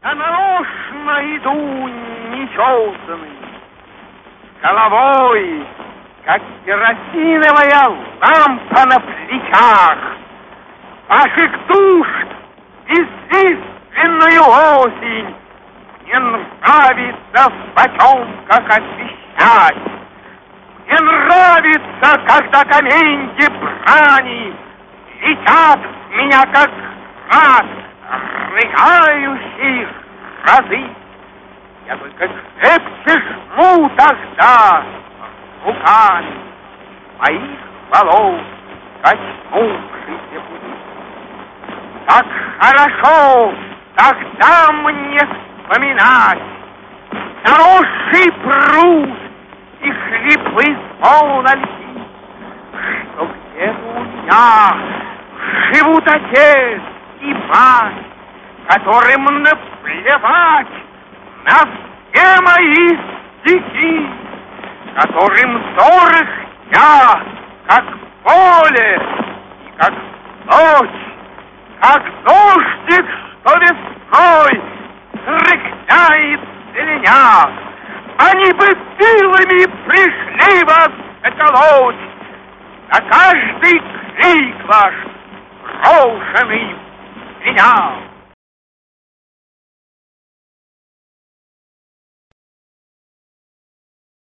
Я нарочно иду нечесанный, головой, как керосиновая лампа на плечах. Ваших душ бесчисленную осень мне нравится в потемках освещать. Мне нравится, когда каменьки брани летят в меня, как град рыгающей грозы. Я только крепче жму тогда руками моих волос коснувшийся пути. Как хорошо тогда мне вспоминать заросший пруд и хриплый звон ольхи, что где-то у меня живут отец и мать, которым наплевать на все мои стихи, которым дорог я, как поле и как ночь, как дождик, что весной рыхляет зеленя. Они бы силами пришли вас заколоть, на каждый крик ваш брошенный меня.